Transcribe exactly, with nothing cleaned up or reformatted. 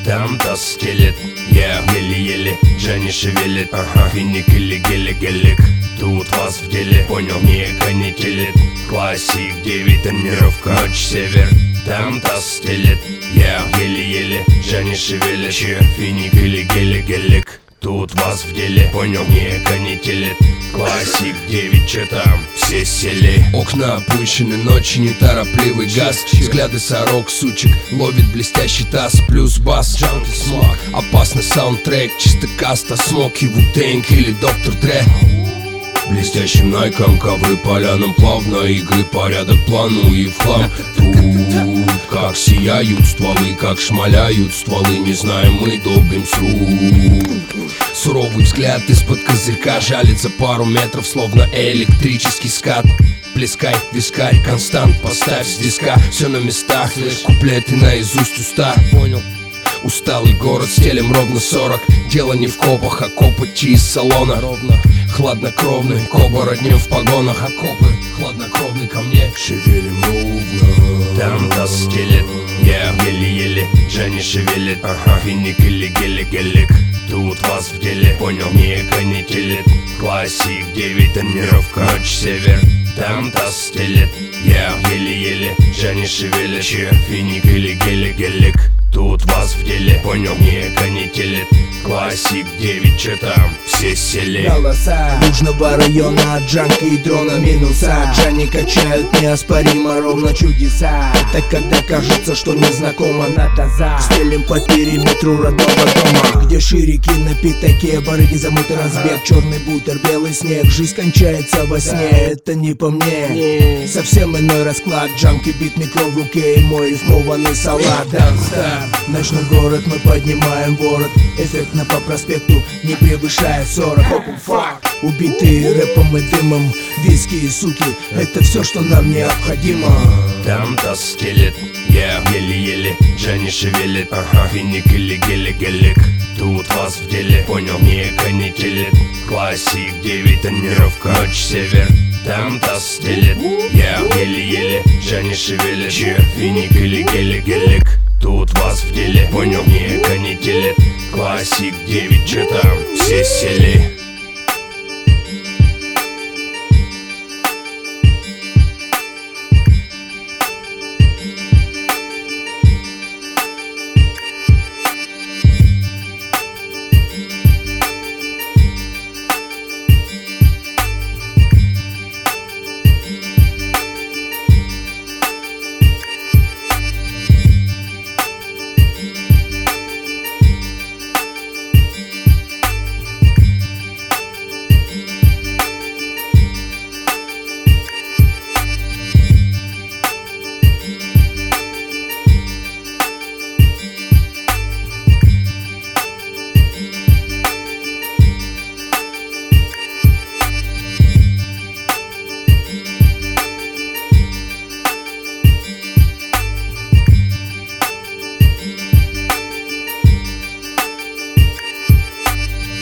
Там таз стелет, я еле-еле, Джани шевелит, ага, финик или гелик-гелик. Тут вас в деле, понял, не канителит. Классик девять, тренировка, ночь север. Там таз стелет, я еле-еле, Джани шевелит, финик или гелик-гелик. Тут вас в деле, понял, не канителит. Классик девять, че там, все сели. Окна опущены, ночи неторопливый газ. Взгляды сорок, сучек, ловит блестящий таз. Плюс бас, джанки смог. Опасный саундтрек, чисто каста, смоки, вутенг или доктор Дре. Блестящим найком ковры полянам плавно. Игры порядок плану и в хлам. Тут как сияют стволы, как шмаляют стволы. Не знаем мы, долбим с рук. Суровый взгляд из-под козырька жалит за пару метров, словно электрический скат. Плескай, вискарь, констант, поставь с диска. Все на местах, куплеты наизусть уста. Понял. Усталый город, стелем ровно сорок. Дело не в копах, а копоти из салона. Ровно, хладнокровный, коба роднем в погонах. Окопы, хладнокровный ко мне, шевелим ровно. Там таз стелет, я еле-еле, Джани шевелит, ага, финик или гелик-гелик. Тут вас в деле, понял, не канителит. Классик девять, тренировка, ночь север. Там таз стелет, я еле-еле, Джани шевелит, финик или гелик-гелик. Тут вас в деле, понял, не канителит. Классик девять, че там, все сели. Голоса Южного района, джанки и дрона минуса. Джани качают неоспоримо, ровно чудеса. Это когда кажется, что незнакомо на таза. Стелим по периметру родного дома, где ширики на пятаке, барыги замуты разбег. Черный бутер, белый снег, жизнь кончается во сне. Это не по мне, совсем иной расклад. Джанки бит, микро в руке и мой рифмованный салат. Ночной город, мы поднимаем ворот. Эффектно по проспекту, не превышая сорок. Убитые рэпом и дымом, виски и суки, это все, что нам необходимо. Там таз стелет, я еле-еле, Джани шевелит, ага, финик или гелик-гелик. Тут вас в деле, понял, не канителит. Классик девять, тренировка, ночь север. Там таз стелет, я еле-еле, Джани шевелит, финик или гелик-гелик. Тут вас в деле, понял, не канителит. Классик девять, че там, все сели.